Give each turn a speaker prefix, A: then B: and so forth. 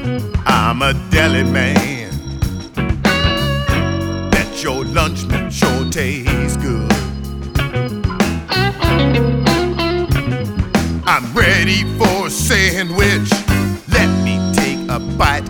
A: I'm a deli man. Bet your lunch meat sure tastes good. I'm ready for a sandwich. Let me take a bite